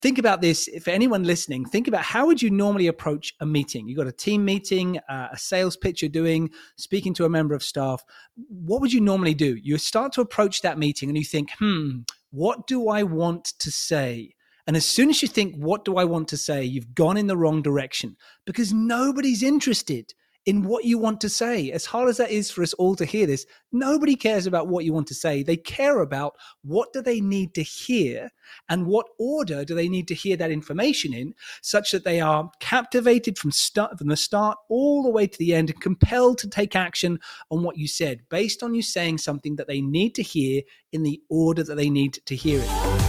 think about this. For anyone listening, think about how would you normally approach a meeting? You've got a team meeting, a sales pitch you're doing, speaking to a member of staff. What would you normally do? You start to approach that meeting and you think, what do I want to say? And as soon as you think, what do I want to say? You've gone in the wrong direction because nobody's interested in what you want to say. As hard as that is for us all to hear this, nobody cares about what you want to say. They care about what do they need to hear and what order do they need to hear that information in, such that they are captivated from the start all the way to the end and compelled to take action on what you said based on you saying something that they need to hear in the order that they need to hear it.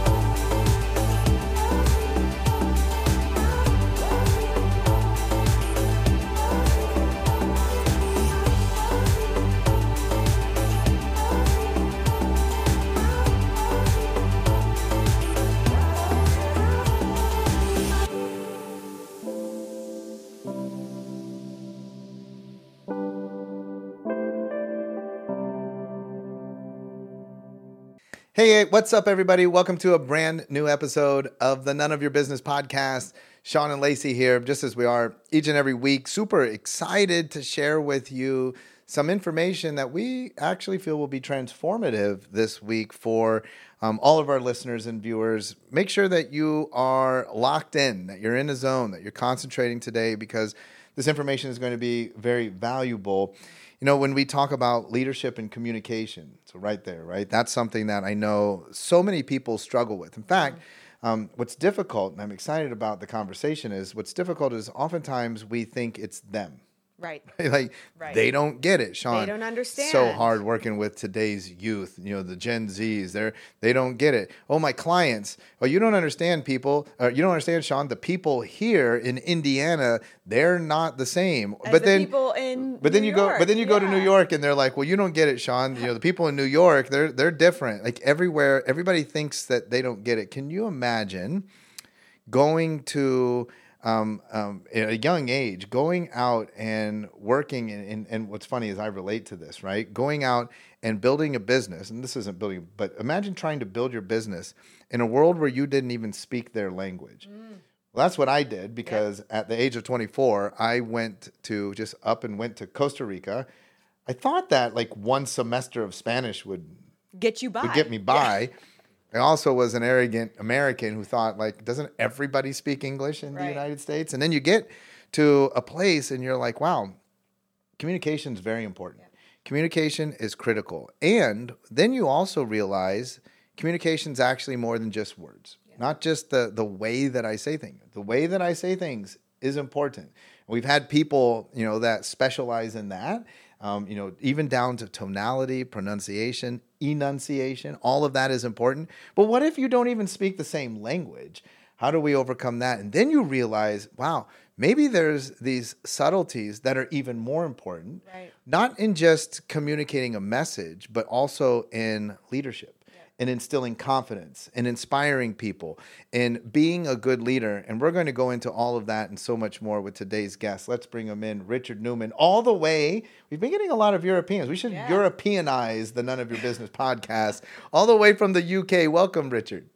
Hey, what's up, everybody? Welcome to a brand new episode of the None of Your Business podcast. Sean and Lacey here, just as we are each and every week. Super excited to share with you some information that we actually feel will be transformative this week for all of our listeners and viewers. Make sure that you are locked in, that you're in a zone, that you're concentrating today, because this information is going to be very valuable. You know, when we talk about leadership and communication, so right there, right? That's something that I know so many people struggle with. In fact, what's difficult, and I'm excited about the conversation, is what's difficult is oftentimes we think it's them. Right. Like, they don't get it, Sean. They don't understand. So hard working with today's youth, you know, the Gen Zs. They don't get it. Oh, my clients. Oh, you don't understand, people. You don't understand, Sean. The people here in Indiana, they're not the same. As but then people in But then New you go. York. But then you go to New York, and they're like, "Well, you don't get it, Sean. You know, the people in New York, they're different. Like everywhere, everybody thinks that they don't get it." Can you imagine going to at a young age, going out and working, and what's funny is I relate to this, right? Going out and building a business, and this isn't building, but imagine trying to build your business in a world where you didn't even speak their language. Well, that's what I did, because at the age of 24, I went to went to Costa Rica. I thought that like one semester of Spanish would get you by. Would get me by. Yeah. I also was an arrogant American who thought, like, doesn't everybody speak English in the United States? And then you get to a place and you're like, wow, communication is very important. Yeah. Communication is critical. And then you also realize communication is actually more than just words, not just the way that I say things. The way that I say things is important. We've had people, you know, that specialize in that. You know, even down to tonality, pronunciation, enunciation, all of that is important. But what if you don't even speak the same language? How do we overcome that? And then you realize, wow, maybe there's these subtleties that are even more important, not in just communicating a message, but also in leadership. And instilling confidence and inspiring people and being a good leader. And we're going to go into all of that and so much more with today's guest. Let's bring him in, Richard Newman, all the way. We've been getting a lot of Europeans. We should Europeanize the None of Your Business podcast all the way from the UK. Welcome, Richard.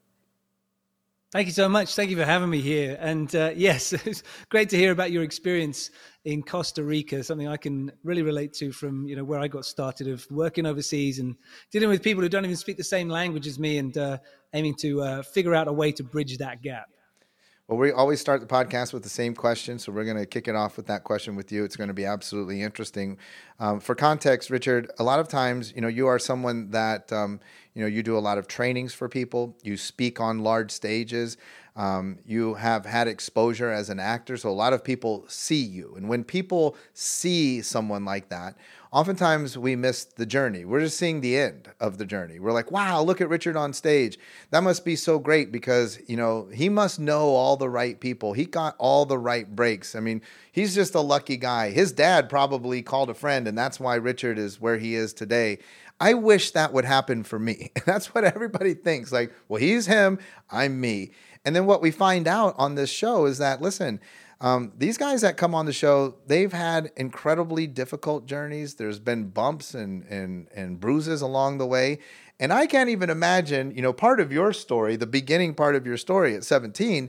Thank you so much. Thank you for having me here. And yes, it's great to hear about your experience in Costa Rica, something I can really relate to from, you know, where I got started, of working overseas and dealing with people who don't even speak the same language as me, and aiming to figure out a way to bridge that gap. Well, we always start the podcast with the same question, so we're going to kick it off with that question with you. It's going to be absolutely interesting. For context, Richard, a lot of times, you know, you are someone that, you know, you do a lot of trainings for people. You speak on large stages. You have had exposure as an actor, so a lot of people see you. And when people see someone like that, oftentimes we miss the journey. We're just seeing the end of the journey. We're like, wow, look at Richard on stage. That must be so great because, you know, he must know all the right people. He got all the right breaks. I mean, he's just a lucky guy. His dad probably called a friend, and that's why Richard is where he is today. I wish that would happen for me. That's what everybody thinks. Like, well, he's him, I'm me. And then what we find out on this show is that, listen, These guys that come on the show, they've had incredibly difficult journeys. There's been bumps and bruises along the way. And I can't even imagine, part of your story, the beginning part of your story at 17,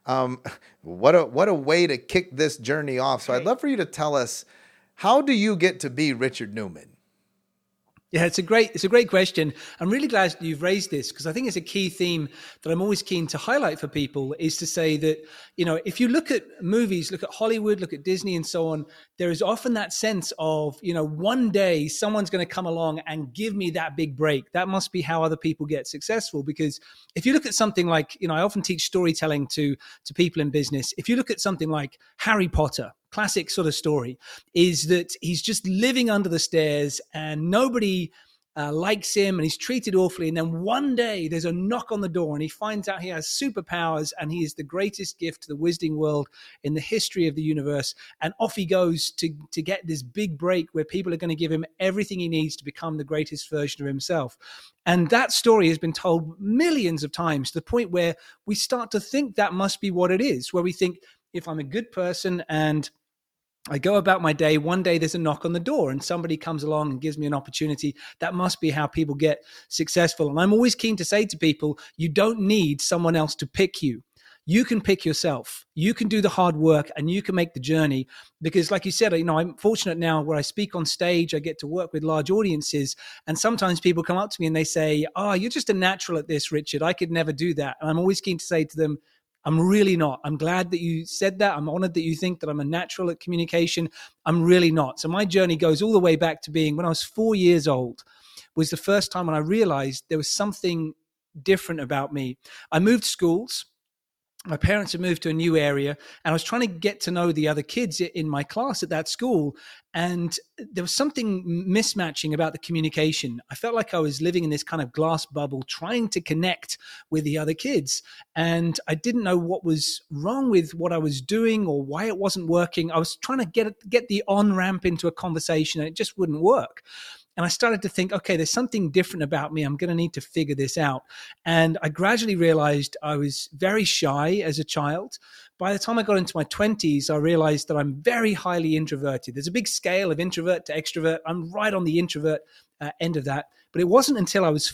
what a way to kick this journey off. So I'd love for you to tell us, how do you get to be Richard Newman? Yeah, it's a great question. I'm really glad you've raised this, because I think it's a key theme that I'm always keen to highlight for people, is to say that, if you look at movies, look at Hollywood, look at Disney and so on, there is often that sense of, one day someone's going to come along and give me that big break. That must be how other people get successful. Because if you look at something like, I often teach storytelling to people in business. If you look at something like Harry Potter, classic sort of story, is that he's just living under the stairs and nobody likes him and he's treated awfully. And then one day there's a knock on the door and he finds out he has superpowers and he is the greatest gift to the wizarding world in the history of the universe. And off he goes to get this big break where people are going to give him everything he needs to become the greatest version of himself. And that story has been told millions of times, to the point where we start to think that must be what it is, where we think, if I'm a good person and I go about my day, one day there's a knock on the door and somebody comes along and gives me an opportunity. That must be how people get successful. And I'm always keen to say to people, you don't need someone else to pick you. You can pick yourself. You can do the hard work and you can make the journey. Because like you said, I'm fortunate now where I speak on stage, I get to work with large audiences. And sometimes people come up to me and they say, you're just a natural at this, Richard. I could never do that. And I'm always keen to say to them, I'm really not. I'm glad that you said that. I'm honored that you think that I'm a natural at communication. I'm really not. So my journey goes all the way back to being, when I was 4 years old, was the first time when I realized there was something different about me. I moved schools. My parents had moved to a new area and I was trying to get to know the other kids in my class at that school. And there was something mismatching about the communication. I felt like I was living in this kind of glass bubble, trying to connect with the other kids. And I didn't know what was wrong with what I was doing or why it wasn't working. I was trying to get the on-ramp into a conversation and it just wouldn't work. And I started to think, okay, there's something different about me. I'm going to need to figure this out. And I gradually realized I was very shy as a child. By the time I got into my 20s, I realized that I'm very highly introverted. There's a big scale of introvert to extrovert. I'm right on the introvert end of that. But it wasn't until I was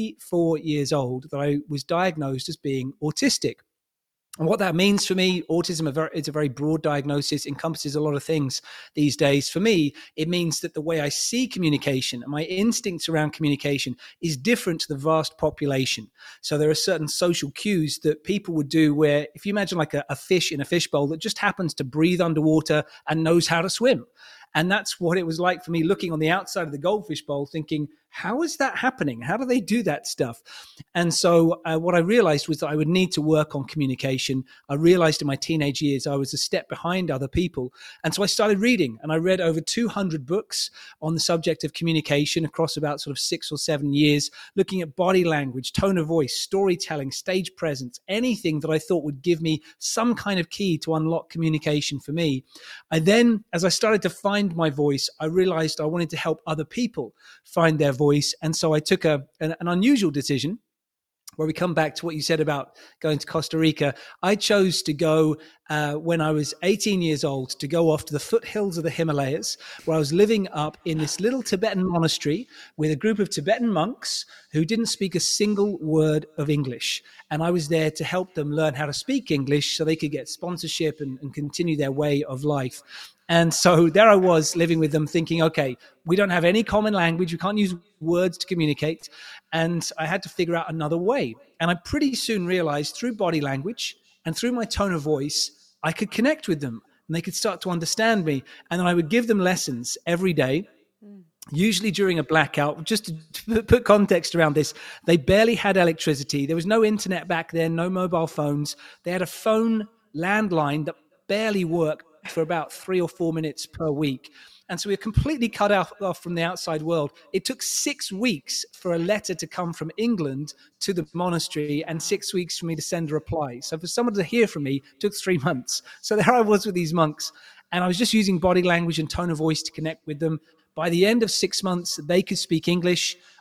44 years old that I was diagnosed as being autistic. And what that means for me, autism, it's a very broad diagnosis, encompasses a lot of things these days. For me, it means that the way I see communication and my instincts around communication is different to the vast population. So there are certain social cues that people would do where, if you imagine like a fish in a fishbowl that just happens to breathe underwater and knows how to swim. And that's what it was like for me, looking on the outside of the goldfish bowl, thinking, how is that happening? How do they do that stuff? And so what I realized was that I would need to work on communication. I realized in my teenage years I was a step behind other people. And so I started reading, and I read over 200 books on the subject of communication across about sort of 6 or 7 years, looking at body language, tone of voice, storytelling, stage presence, anything that I thought would give me some kind of key to unlock communication for me. I then, as I started to find my voice, I realized I wanted to help other people find their voice. And so I took an unusual decision, where we come back to what you said about going to Costa Rica. I chose to go when I was 18 years old, to go off to the foothills of the Himalayas, where I was living up in this little Tibetan monastery with a group of Tibetan monks who didn't speak a single word of English. And I was there to help them learn how to speak English so they could get sponsorship and continue their way of life. And so there I was living with them thinking, okay, we don't have any common language. We can't use words to communicate. And I had to figure out another way. And I pretty soon realized through body language and through my tone of voice, I could connect with them and they could start to understand me. And then I would give them lessons every day, usually during a blackout. Just to put context around this, they barely had electricity. There was no internet back then, no mobile phones. They had a phone landline that barely worked for about 3 or 4 minutes per week. And so we were completely cut off from the outside world. It took 6 weeks for a letter to come from England to the monastery and 6 weeks for me to send a reply. So for someone to hear from me, it took 3 months. So there I was with these monks, and I was just using body language and tone of voice to connect with them. By the end of 6 months, they could speak English.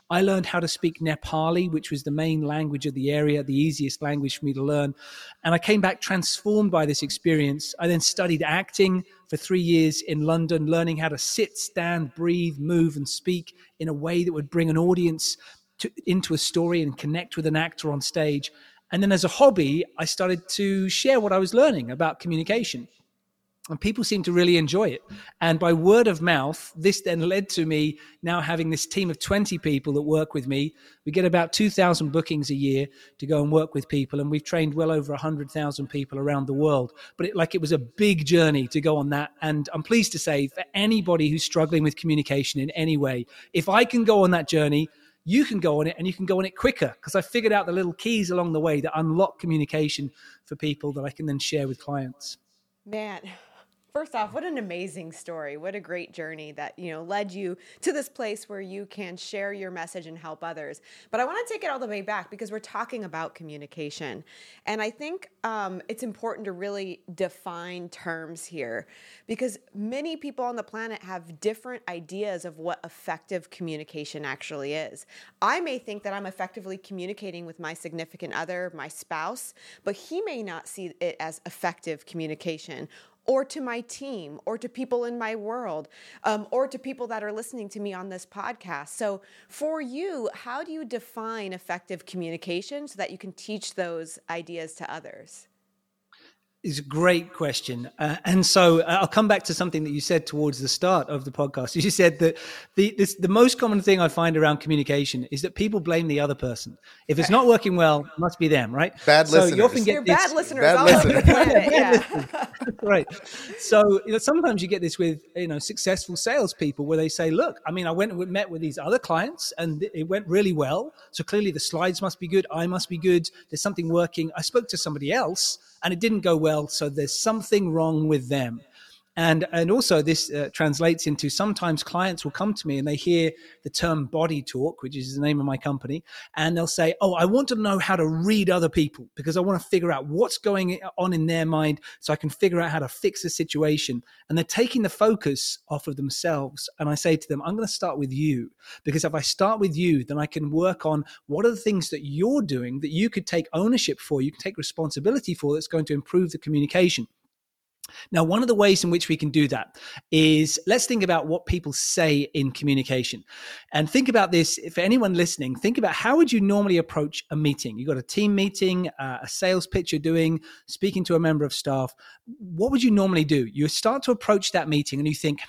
I learned how to speak Nepali, which was the main language of the area, the easiest language for me to learn. And I came back transformed by this experience. I then studied acting for 3 years in London, learning how to sit, stand, breathe, move, and speak in a way that would bring an audience into a story and connect with an actor on stage. And then as a hobby, I started to share what I was learning about communication. And people seem to really enjoy it. And by word of mouth, this then led to me now having this team of 20 people that work with me. We get about 2,000 bookings a year to go and work with people. And we've trained well over 100,000 people around the world. But it was a big journey to go on that. And I'm pleased to say, for anybody who's struggling with communication in any way, if I can go on that journey, you can go on it, and you can go on it quicker, because I figured out the little keys along the way that unlock communication for people that I can then share with clients. Man. First off, what an amazing story. What a great journey that, led you to this place where you can share your message and help others. But I want to take it all the way back, because we're talking about communication. And I think it's important to really define terms here, because many people on the planet have different ideas of what effective communication actually is. I may think that I'm effectively communicating with my significant other, my spouse, but he may not see it as effective communication, or to my team, or to people in my world, or to people that are listening to me on this podcast. So for you, how do you define effective communication so that you can teach those ideas to others? It's a great question. And so I'll come back to something that you said towards the start of the podcast. You said that the most common thing I find around communication is that people blame the other person. If it's not working well, it must be them, right? Bad listeners. You often get You're bad listeners all over the planet. Yeah. Right. So sometimes you get this with successful salespeople where they say, look, I went and met with these other clients and it went really well. So clearly the slides must be good. I must be good. There's something working. I spoke to somebody else and it didn't go well. So there's something wrong with them. And also this translates into, sometimes clients will come to me and they hear the term body talk, which is the name of my company. And they'll say, oh, I want to know how to read other people because I want to figure out what's going on in their mind so I can figure out how to fix the situation. And they're taking the focus off of themselves. And I say to them, I'm going to start with you, because if I start with you, then I can work on what are the things that you're doing that you could take ownership for, you can take responsibility for, that's going to improve the communication. Now, one of the ways in which we can do that is, let's think about what people say in communication. And think about this, for anyone listening, think about how would you normally approach a meeting? You've got a team meeting, a sales pitch you're doing, speaking to a member of staff. What would you normally do? You start to approach that meeting and you think,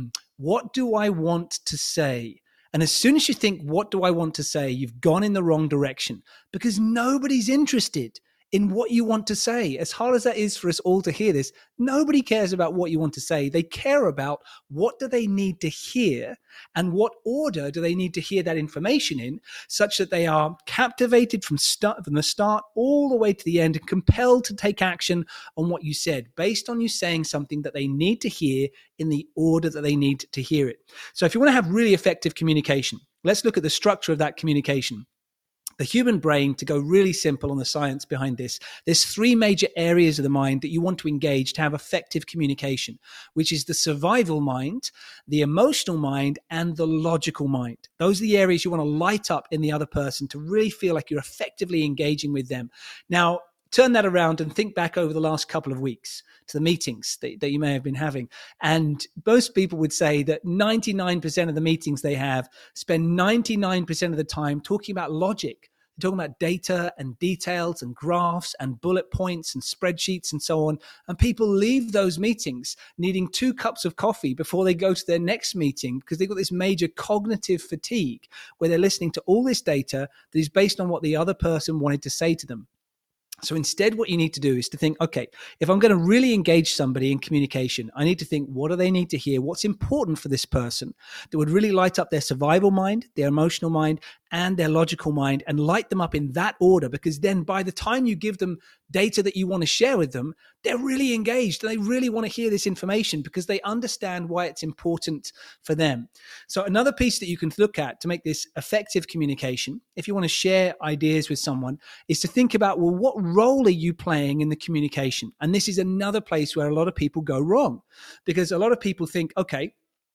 what do I want to say? And as soon as you think, what do I want to say? You've gone in the wrong direction, because nobody's interested in what you want to say. As hard as that is for us all to hear this, nobody cares about what you want to say. They care about what do they need to hear and what order do they need to hear that information in, such that they are captivated from the start all the way to the end and compelled to take action on what you said, based on you saying something that they need to hear in the order that they need to hear it. So if you want to have really effective communication, let's look at the structure of that communication. The human brain, to go really simple on the science behind this, there's 3 major areas of the mind that you want to engage to have effective communication, which is the survival mind, the emotional mind, and the logical mind. Those are the areas you want to light up in the other person to really feel like you're effectively engaging with them. Now, turn that around and think back over the last couple of weeks to the meetings that you may have been having. And most people would say that 99% of the meetings they have spend 99% of the time talking about logic. They're talking about data and details and graphs and bullet points and spreadsheets and so on. And people leave those meetings needing 2 cups of coffee before they go to their next meeting, because they've got this major cognitive fatigue where they're listening to all this data that is based on what the other person wanted to say to them. So instead, what you need to do is to think, okay, if I'm going to really engage somebody in communication, I need to think, what do they need to hear? What's important for this person that would really light up their survival mind, their emotional mind, and their logical mind, and light them up in that order? Because then by the time you give them data that you want to share with them, they're really engaged and they really want to hear this information because they understand why it's important for them. So another piece that you can look at to make this effective communication, if you want to share ideas with someone, is to think about, well, what role are you playing in the communication? And this is another place where a lot of people go wrong, because a lot of people think, okay,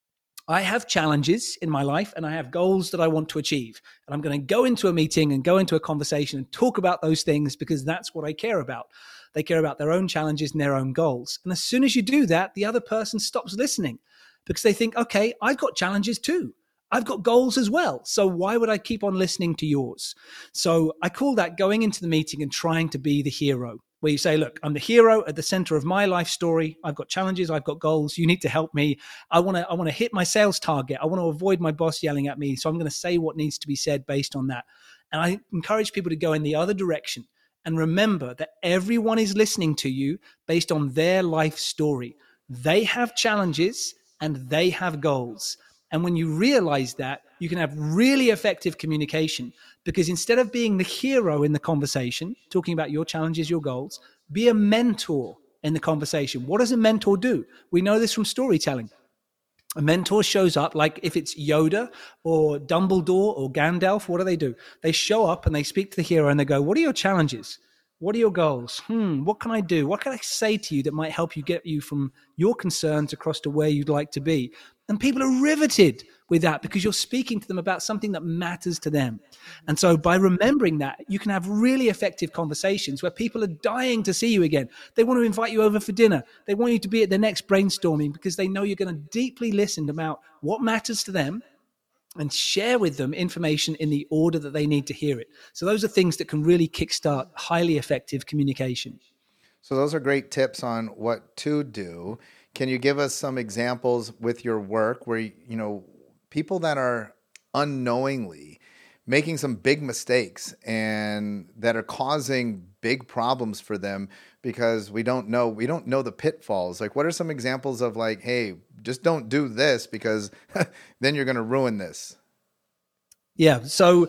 I have challenges in my life and I have goals that I want to achieve. And I'm going to go into a meeting and go into a conversation and talk about those things because that's what I care about. They care about their own challenges and their own goals. And as soon as you do that, the other person stops listening because they think, okay, I've got challenges too. I've got goals as well. So why would I keep on listening to yours? So I call that going into the meeting and trying to be the hero, where you say, look, I'm the hero at the center of my life story. I've got challenges. I've got goals. You need to help me. I want to hit my sales target. I want to avoid my boss yelling at me. So I'm going to say what needs to be said based on that. And I encourage people to go in the other direction and remember that everyone is listening to you based on their life story. They have challenges and they have goals. And when you realize that, you can have really effective communication, because instead of being the hero in the conversation, talking about your challenges, your goals, be a mentor in the conversation. What does a mentor do? We know this from storytelling. A mentor shows up, like if it's Yoda or Dumbledore or Gandalf, what do? They show up and they speak to the hero and they go, what are your challenges? What are your goals? What can I do? What can I say to you that might help you get you from your concerns across to where you'd like to be? And people are riveted with that because you're speaking to them about something that matters to them. And so by remembering that, you can have really effective conversations where people are dying to see you again. They want to invite you over for dinner. They want you to be at their next brainstorming because they know you're going to deeply listen about what matters to them and share with them information in the order that they need to hear it. So those are things that can really kickstart highly effective communication. So those are great tips on what to do. Can you give us some examples with your work where, people that are unknowingly making some big mistakes and that are causing big problems for them because we don't know the pitfalls? Like, what are some examples of like, hey, just don't do this because then you're going to ruin this? Yeah. So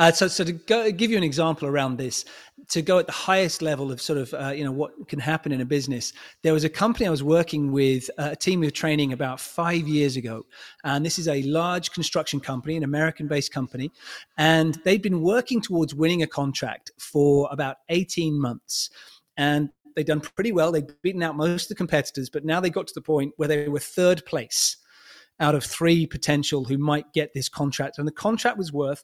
to give you an example around this, to go at the highest level of sort of, what can happen in a business. There was a company I was working with, a team of training about 5 years ago. And this is a large construction company, an American-based company. And they'd been working towards winning a contract for about 18 months. And they'd done pretty well. They'd beaten out most of the competitors, but now they got to the point where they were third place out of 3 potential who might get this contract. And the contract was worth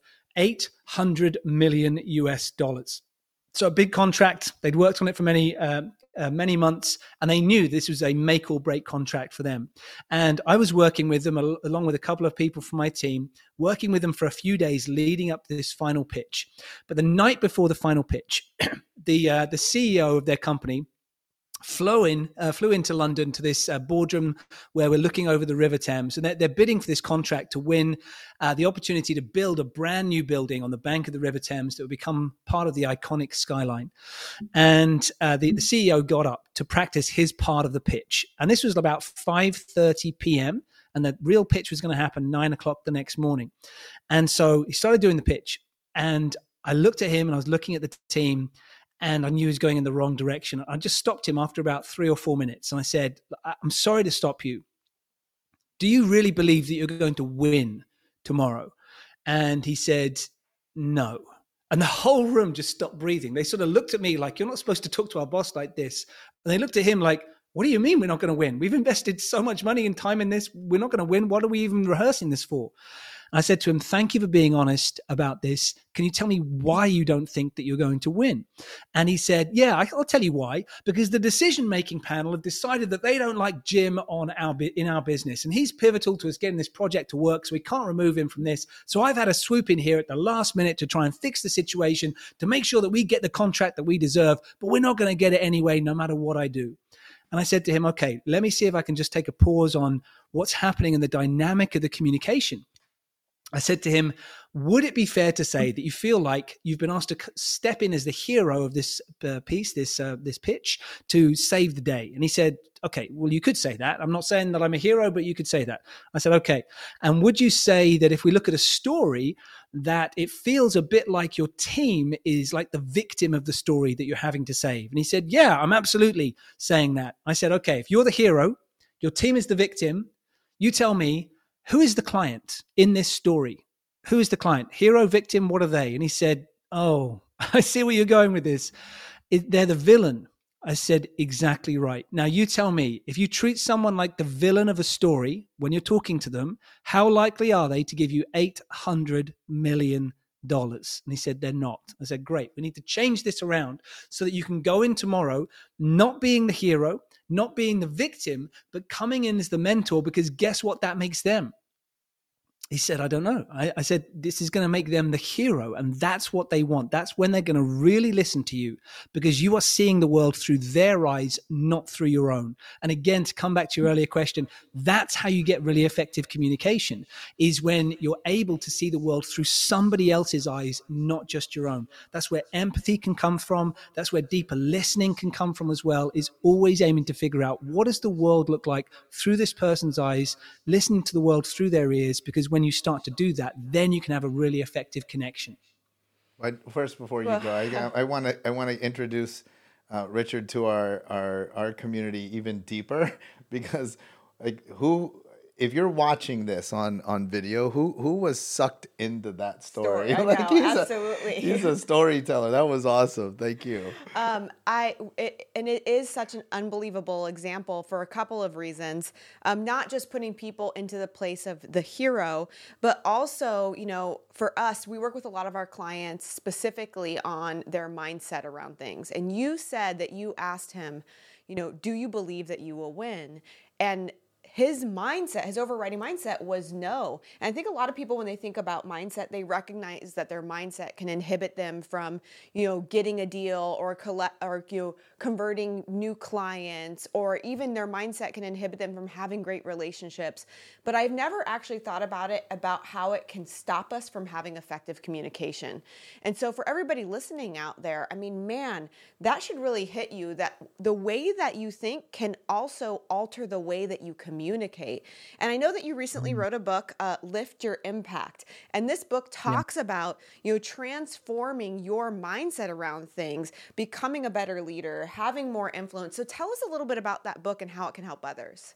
$800 million US. So a big contract. They'd worked on it for many months, and they knew this was a make or break contract for them. And I was working with them along with a couple of people from my team, working with them for a few days leading up to this final pitch. But the night before the final pitch, the CEO of their company flew into London to this boardroom where we're looking over the River Thames, and they're bidding for this contract to win the opportunity to build a brand new building on the bank of the River Thames that would become part of the iconic skyline. And the CEO got up to practice his part of the pitch, and this was about 5:30 p.m. and the real pitch was going to happen 9 o'clock the next morning. And so he started doing the pitch, and I looked at him and I was looking at the team, and I knew he was going in the wrong direction. I just stopped him after about 3 or 4 minutes. And I said, I'm sorry to stop you. Do you really believe that you're going to win tomorrow? And he said, no. And the whole room just stopped breathing. They sort of looked at me like, you're not supposed to talk to our boss like this. And they looked at him like, what do you mean we're not going to win? We've invested so much money and time in this. We're not going to win. What are we even rehearsing this for? I said to him, thank you for being honest about this. Can you tell me why you don't think that you're going to win? And he said, yeah, I'll tell you why. Because the decision-making panel have decided that they don't like Jim in our business. And he's pivotal to us getting this project to work, so we can't remove him from this. So I've had to swoop in here at the last minute to try and fix the situation, to make sure that we get the contract that we deserve. But we're not going to get it anyway, no matter what I do. And I said to him, okay, let me see if I can just take a pause on what's happening in the dynamic of the communication. I said to him, would it be fair to say that you feel like you've been asked to step in as the hero of this piece, this pitch, to save the day? And he said, okay, well, you could say that. I'm not saying that I'm a hero, but you could say that. I said, okay. And would you say that if we look at a story, that it feels a bit like your team is like the victim of the story that you're having to save? And he said, yeah, I'm absolutely saying that. I said, okay, if you're the hero, your team is the victim, you tell me, who is the client in this story? Who is the client? Hero, victim, what are they? And he said, oh, I see where you're going with this. They're the villain. I said, exactly right. Now you tell me, if you treat someone like the villain of a story when you're talking to them, how likely are they to give you $800 million? And he said, they're not. I said, great. We need to change this around so that you can go in tomorrow, not being the hero, not being the victim, but coming in as the mentor, because guess what that makes them? He said, I don't know. I said, this is going to make them the hero. And that's what they want. That's when they're going to really listen to you, because you are seeing the world through their eyes, not through your own. And again, to come back to your earlier question, that's how you get really effective communication, is when you're able to see the world through somebody else's eyes, not just your own. That's where empathy can come from. That's where deeper listening can come from as well, is always aiming to figure out, what does the world look like through this person's eyes, listening to the world through their ears, because when you start to do that, then you can have a really effective connection. But first, before you go, I want to introduce Richard to our community even deeper, because if you're watching this on video, who was sucked into that story? I know, absolutely. He's a storyteller. That was awesome. Thank you. It is such an unbelievable example for a couple of reasons. Not just putting people into the place of the hero, but also, for us, we work with a lot of our clients specifically on their mindset around things. And you said that you asked him, do you believe that you will win? And his mindset, his overriding mindset was no. And I think a lot of people, when they think about mindset, they recognize that their mindset can inhibit them from, getting a deal or converting new clients, or even their mindset can inhibit them from having great relationships. But I've never actually thought about how it can stop us from having effective communication. And so for everybody listening out there, that should really hit you, that the way that you think can also alter the way that you communicate. And I know that you recently wrote a book, Lift Your Impact. And this book talks about, transforming your mindset around things, becoming a better leader, having more influence. So tell us a little bit about that book and how it can help others.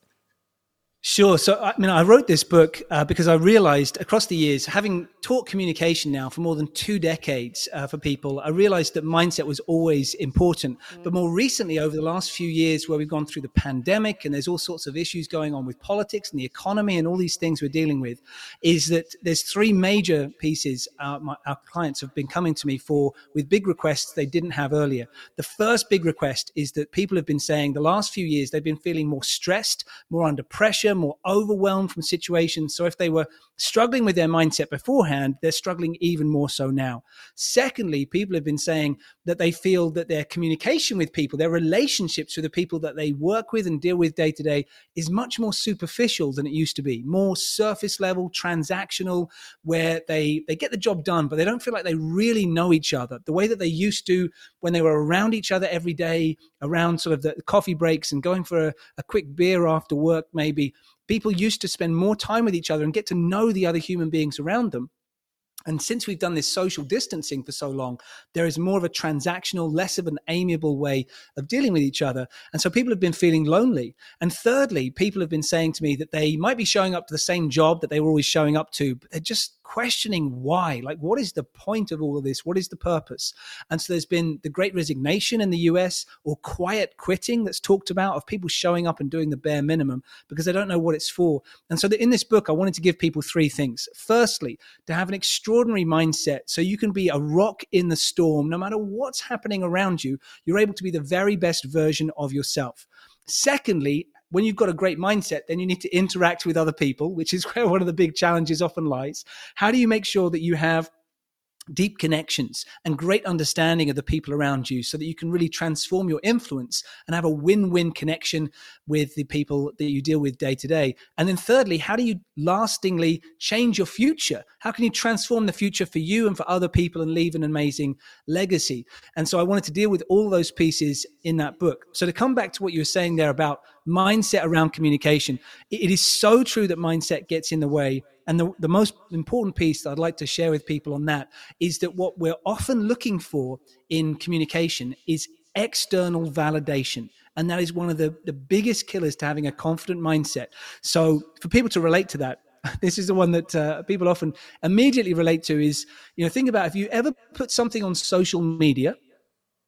Sure. So, I wrote this book because I realized across the years, having taught communication now for more than 2 decades for people, I realized that mindset was always important. But more recently, over the last few years, where we've gone through the pandemic and there's all sorts of issues going on with politics and the economy and all these things we're dealing with, is that there's 3 major pieces our clients have been coming to me for with big requests they didn't have earlier. The first big request is that people have been saying the last few years they've been feeling more stressed, more under pressure, more overwhelmed from situations. So if they were struggling with their mindset beforehand, they're struggling even more so now. Secondly, people have been saying that they feel that their communication with people, their relationships with the people that they work with and deal with day to day, is much more superficial than it used to be, more surface level, transactional, where they get the job done, but they don't feel like they really know each other the way that they used to when they were around each other every day, around sort of the coffee breaks and going for a quick beer after work maybe. People used to spend more time with each other and get to know the other human beings around them. And since we've done this social distancing for so long, there is more of a transactional, less of an amiable way of dealing with each other. And so people have been feeling lonely. And thirdly, people have been saying to me that they might be showing up to the same job that they were always showing up to, but they're just questioning why. Like, what is the point of all of this? What is the purpose? And so there's been the Great Resignation in the US, or quiet quitting that's talked about, of people showing up and doing the bare minimum because they don't know what it's for. And so in this book, I wanted to give people 3 things. Firstly, to have an extraordinary mindset so you can be a rock in the storm. No matter what's happening around you, you're able to be the very best version of yourself. Secondly, when you've got a great mindset, then you need to interact with other people, which is where one of the big challenges often lies. How do you make sure that you have deep connections and great understanding of the people around you so that you can really transform your influence and have a win-win connection with the people that you deal with day to day? And then thirdly, how do you lastingly change your future? How can you transform the future for you and for other people and leave an amazing legacy? And so I wanted to deal with all those pieces in that book. So to come back to what you were saying there about mindset around communication, it is so true that mindset gets in the way. And the most important piece that I'd like to share with people on that is that what we're often looking for in communication is external validation. And that is one of the biggest killers to having a confident mindset. So for people to relate to that, this is the one that people often immediately relate to is, think about if you ever put something on social media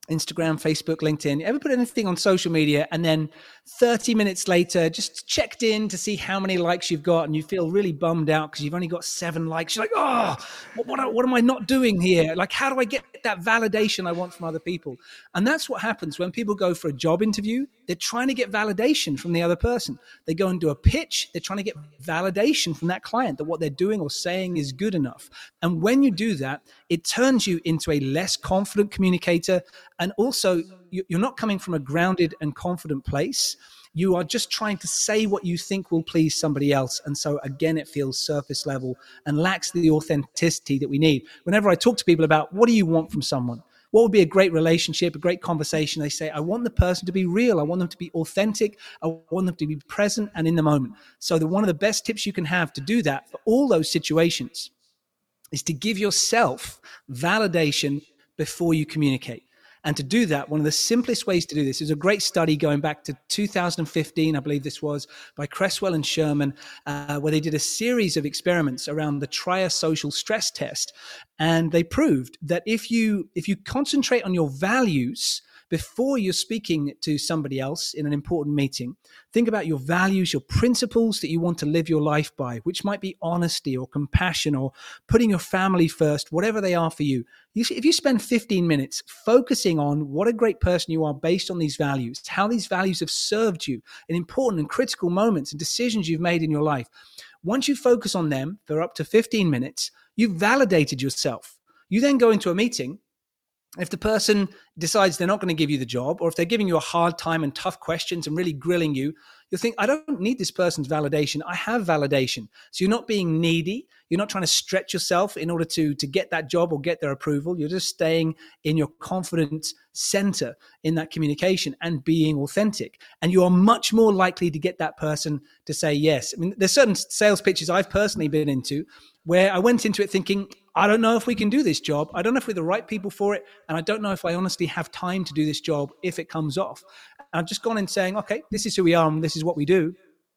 Instagram, Facebook, LinkedIn, ever put anything on social media and then 30 minutes later just checked in to see how many likes you've got and you feel really bummed out because you've only got 7 likes? You're like, oh, what am I not doing here? Like, how do I get that validation I want from other people? And that's what happens when people go for a job interview. They're trying to get validation from the other person. They go and do a pitch. They're trying to get validation from that client that what they're doing or saying is good enough. And when you do that, it turns you into a less confident communicator. And also, you're not coming from a grounded and confident place. You are just trying to say what you think will please somebody else. And so, again, it feels surface level and lacks the authenticity that we need. Whenever I talk to people about what do you want from someone, what would be a great relationship, a great conversation, they say, I want the person to be real. I want them to be authentic. I want them to be present and in the moment. So one of the best tips you can have to do that for all those situations is to give yourself validation before you communicate. And to do that, one of the simplest ways to do this is a great study going back to 2015, I believe this was, by Cresswell and Sherman, where they did a series of experiments around the triasocial stress test. And they proved that if you concentrate on your values before you're speaking to somebody else in an important meeting, think about your values, your principles that you want to live your life by, which might be honesty or compassion or putting your family first, whatever they are for you. If you spend 15 minutes focusing on what a great person you are based on these values, how these values have served you in important and critical moments and decisions you've made in your life, once you focus on them for up to 15 minutes, you've validated yourself. You then go into a meeting. If the person decides they're not going to give you the job, or if they're giving you a hard time and tough questions and really grilling you, you'll think, I don't need this person's validation. I have validation. So you're not being needy. You're not trying to stretch yourself in order to get that job or get their approval. You're just staying in your confidence center in that communication and being authentic. And you are much more likely to get that person to say yes. I mean, there's certain sales pitches I've personally been into where I went into it thinking, I don't know if we can do this job. I don't know if we're the right people for it. And I don't know if I honestly have time to do this job if it comes off. And I've just gone in saying, okay, this is who we are and this is what we do.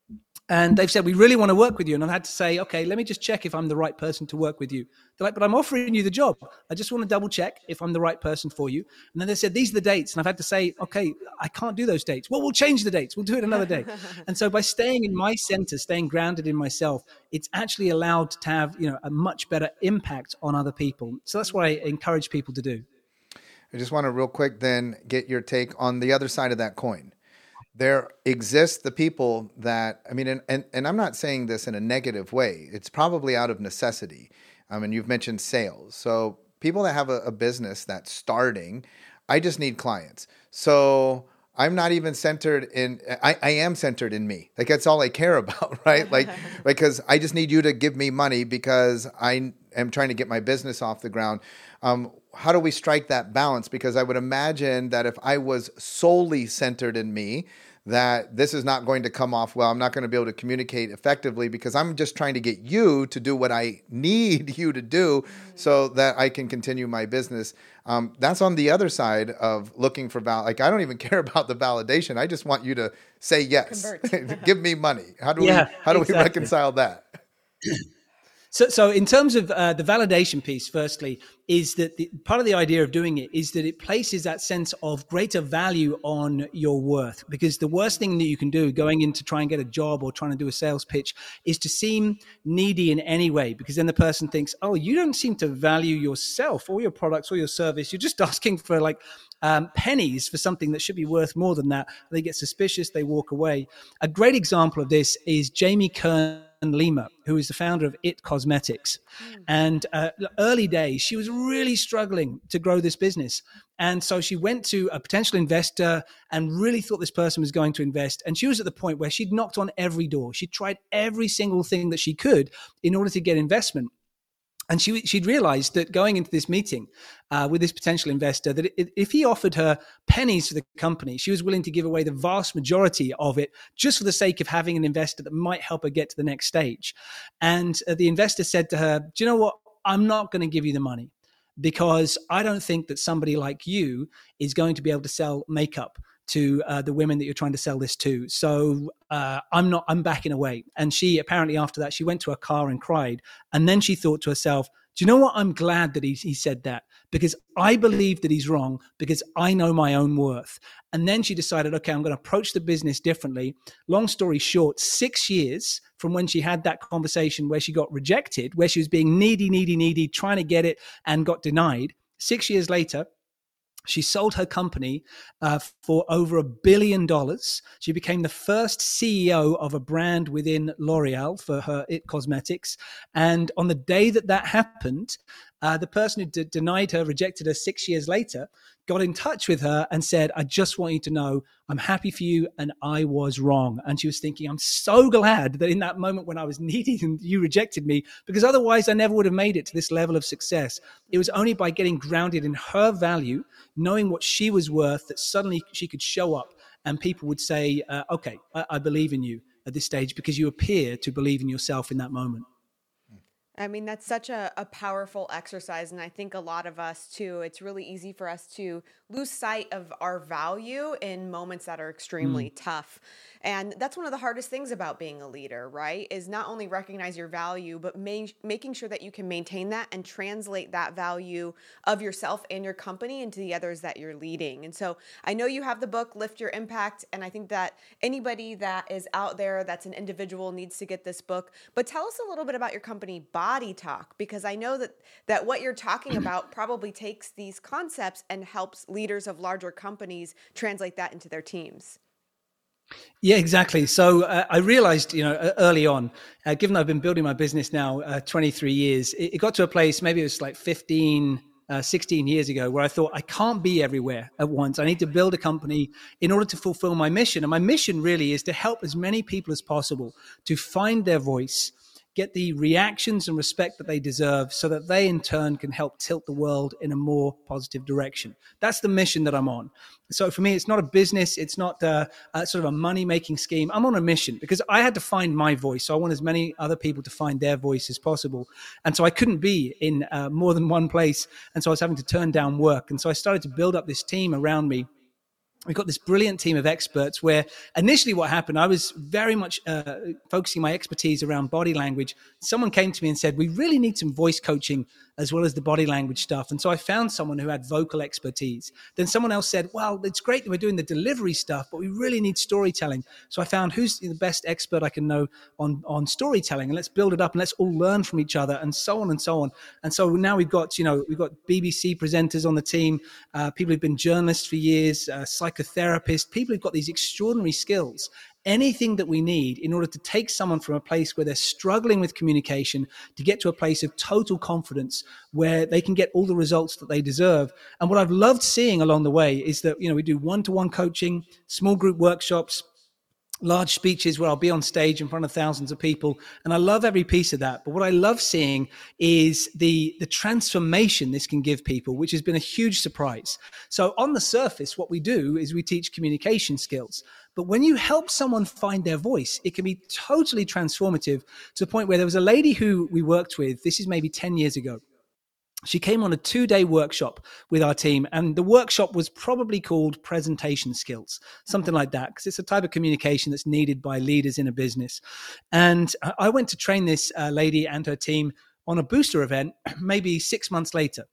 And they've said, we really want to work with you. And I've had to say, okay, let me just check if I'm the right person to work with you. They're like, but I'm offering you the job. I just want to double check if I'm the right person for you. And then they said, these are the dates. And I've had to say, okay, I can't do those dates. Well, we'll change the dates. We'll do it another day. And so by staying in my center, staying grounded in myself, it's actually allowed to have, a much better impact on other people. So that's what I encourage people to do. I just want to real quick then get your take on the other side of that coin. There exists the people that, and I'm not saying this in a negative way. It's probably out of necessity. And you've mentioned sales. So people that have a business that's starting, I just need clients. So I'm not even centered in, I am centered in me. Like that's all I care about, right? Like, because I just need you to give me money because I am trying to get my business off the ground. How do we strike that balance? Because I would imagine that if I was solely centered in me, that this is not going to come off well. I'm not going to be able to communicate effectively because I'm just trying to get you to do what I need you to do so that I can continue my business. That's on the other side of looking for like, I don't even care about the validation. I just want you to say yes, give me money. How do we reconcile that? So in terms of the validation piece, firstly, is that part of the idea of doing it is that it places that sense of greater value on your worth. Because the worst thing that you can do going in to try and get a job or trying to do a sales pitch is to seem needy in any way, because then the person thinks, oh, you don't seem to value yourself or your products or your service. You're just asking for like pennies for something that should be worth more than that. They get suspicious, they walk away. A great example of this is Jamie Kern Lima, who is the founder of IT Cosmetics. And early days, she was really struggling to grow this business. And so she went to a potential investor and really thought this person was going to invest. And she was at the point where she'd knocked on every door. She tried every single thing that she could in order to get investment. And she'd realized that going into this meeting with this potential investor, that if he offered her pennies for the company, she was willing to give away the vast majority of it just for the sake of having an investor that might help her get to the next stage. And the investor said to her, do you know what? I'm not going to give you the money because I don't think that somebody like you is going to be able to sell makeup to the women that you're trying to sell this to. So I'm backing away. And she apparently after that, she went to her car and cried. And then she thought to herself, Do you know what? I'm glad that he said that, because I believe that he's wrong, because I know my own worth. And then she decided, okay, I'm going to approach the business differently. Long story short, 6 years from when she had that conversation where she got rejected, where she was being needy, trying to get it and got denied. 6 years later, she sold her company for over $1 billion. She became the first CEO of a brand within L'Oreal for her IT Cosmetics. And on the day that happened, the person who denied her, rejected her 6 years later, got in touch with her and said, I just want you to know I'm happy for you and I was wrong. And she was thinking, I'm so glad that in that moment when I was needy and you rejected me, because otherwise I never would have made it to this level of success. It was only by getting grounded in her value, knowing what she was worth, that suddenly she could show up and people would say, okay, I believe in you at this stage, because you appear to believe in yourself in that moment. I mean, that's such a powerful exercise. And I think a lot of us too, it's really easy for us to lose sight of our value in moments that are extremely tough. And that's one of the hardest things about being a leader, right? Is not only recognize your value, but making sure that you can maintain that and translate that value of yourself and your company into the others that you're leading. And so I know you have the book, Lift Your Impact. And I think that anybody that is out there that's an individual needs to get this book. But tell us a little bit about your company, Body Talk, because I know that what you're talking about probably takes these concepts and helps leaders of larger companies translate that into their teams. Yeah, exactly. So I realized, early on, given I've been building my business now 23 years, it got to a place, maybe it was like 16 years ago, where I thought I can't be everywhere at once. I need to build a company in order to fulfill my mission. And my mission really is to help as many people as possible to find their voice, get the reactions and respect that they deserve, so that they in turn can help tilt the world in a more positive direction. That's the mission that I'm on. So for me, it's not a business. It's not a sort of a money-making scheme. I'm on a mission because I had to find my voice. So I want as many other people to find their voice as possible. And so I couldn't be in more than one place. And so I was having to turn down work. And so I started to build up this team around me. We've got this brilliant team of experts where initially what happened, I was very much focusing my expertise around body language. Someone came to me and said, we really need some voice coaching as well as the body language stuff. And so I found someone who had vocal expertise. Then someone else said, well, it's great that we're doing the delivery stuff, but we really need storytelling. So I found who's the best expert I can know on storytelling, and let's build it up and let's all learn from each other, and so on and so on. And so now we've got BBC presenters on the team, people who've been journalists for years, psychotherapists, people who've got these extraordinary skills. Anything that we need in order to take someone from a place where they're struggling with communication to get to a place of total confidence where they can get all the results that they deserve. And what I've loved seeing along the way is that, we do one-to-one coaching, small group workshops, large speeches where I'll be on stage in front of thousands of people. And I love every piece of that. But what I love seeing is the transformation this can give people, which has been a huge surprise. So on the surface, what we do is we teach communication skills. But when you help someone find their voice, it can be totally transformative, to the point where there was a lady who we worked with, this is maybe 10 years ago. She came on a 2-day workshop with our team, and the workshop was probably called presentation skills, something like that, because it's a type of communication that's needed by leaders in a business. And I went to train this lady and her team on a booster event maybe 6 months later.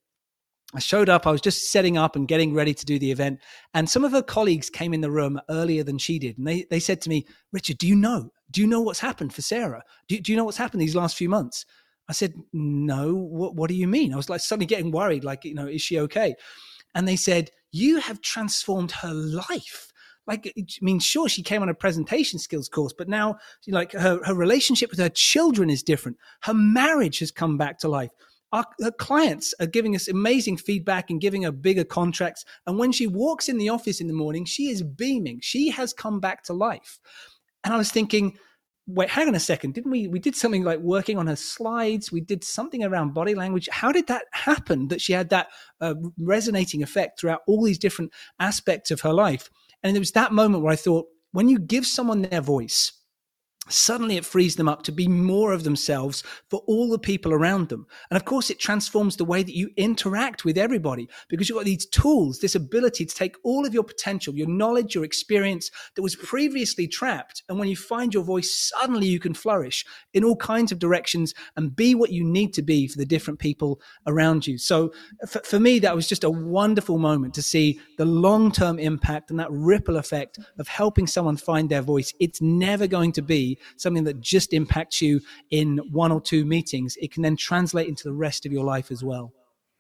I showed up, I was just setting up and getting ready to do the event, and some of her colleagues came in the room earlier than she did. And they said to me, Richard, do you know what's happened for Sarah? Do you know what's happened these last few months? I said, no, what do you mean? I was like suddenly getting worried, like, is she okay? And they said, you have transformed her life. Like, I mean, sure, she came on a presentation skills course, but now like her relationship with her children is different. Her marriage has come back to life. Her clients are giving us amazing feedback and giving her bigger contracts. And when she walks in the office in the morning, she is beaming. She has come back to life. And I was thinking, wait, hang on a second. Didn't we did something like working on her slides. We did something around body language. How did that happen that she had that resonating effect throughout all these different aspects of her life? And there was that moment where I thought, when you give someone their voice, suddenly it frees them up to be more of themselves for all the people around them. And of course, it transforms the way that you interact with everybody, because you've got these tools, this ability to take all of your potential, your knowledge, your experience that was previously trapped. And when you find your voice, suddenly you can flourish in all kinds of directions and be what you need to be for the different people around you. So for me, that was just a wonderful moment to see the long-term impact and that ripple effect of helping someone find their voice. It's never going to be something that just impacts you in 1 or 2 meetings. It can then translate into the rest of your life as well.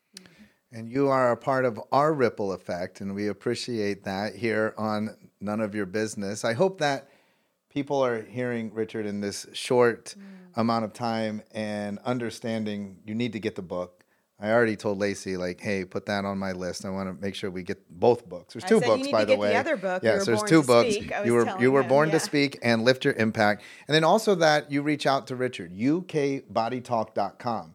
And you are a part of our ripple effect, and we appreciate that here on None of Your Business. I hope that people are hearing Richard in this short amount of time and understanding you need to get the book. I already told Lacey, like, hey, put that on my list. I want to make sure we get both books. There's 2 books, by the way. The other book. Yes, there's 2 books. You were born to speak and Lift Your Impact. And then also that you reach out to Richard, ukbodytalk.com.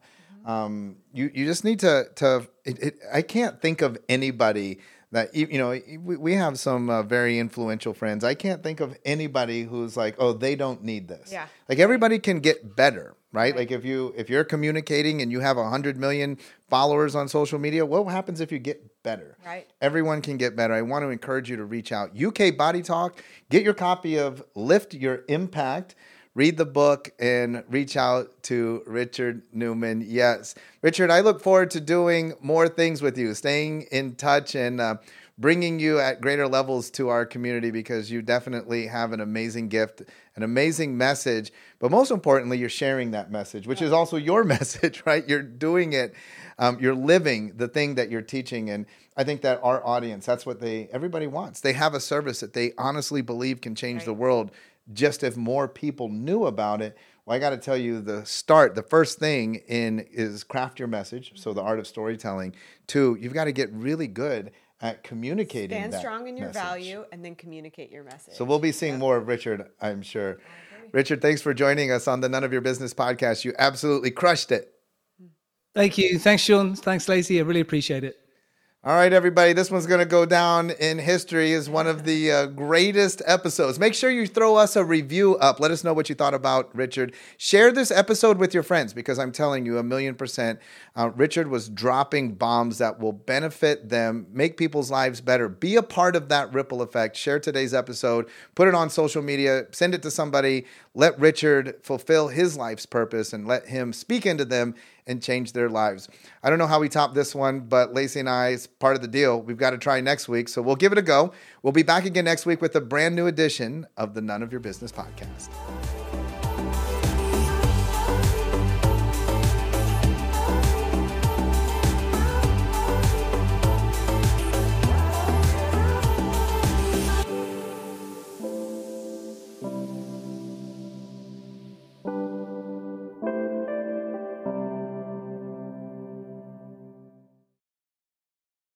You just need to I can't think of anybody that, we have some very influential friends. I can't think of anybody who's like, oh, they don't need this. Yeah. Like everybody can get better, right? Like if you're communicating and you have 100 million followers on social media, what happens if you get better? Right. Everyone can get better. I want to encourage you to reach out. UK Body Talk, get your copy of Lift Your Impact. Read the book and reach out to Richard Newman. Yes. Richard, I look forward to doing more things with you, staying in touch and bringing you at greater levels to our community, because you definitely have an amazing gift, an amazing message. But most importantly, you're sharing that message, which is also your message, right? You're doing it. You're living the thing that you're teaching. And I think that our audience, that's what everybody wants. They have a service that they honestly believe can change the world. Just if more people knew about it. Well, I got to tell you, the first thing is craft your message. So the art of storytelling. 2, you've got to get really good at communicating. Stand strong in your value and then communicate your message. So we'll be seeing more of Richard, I'm sure. Richard, thanks for joining us on the None of Your Business podcast. You absolutely crushed it. Thank you. Thanks, Sean. Thanks, Lacey. I really appreciate it. All right, everybody, this one's going to go down in history as one of the greatest episodes. Make sure you throw us a review up. Let us know what you thought about Richard. Share this episode with your friends, because I'm telling you, 1,000,000%, Richard was dropping bombs that will benefit them, make people's lives better. Be a part of that ripple effect. Share today's episode. Put it on social media. Send it to somebody. Let Richard fulfill his life's purpose and let him speak into them and change their lives. I don't know how we top this one, but Lacey and I, is part of the deal. We've got to try next week, so we'll give it a go. We'll be back again next week with a brand new edition of the None of Your Business podcast.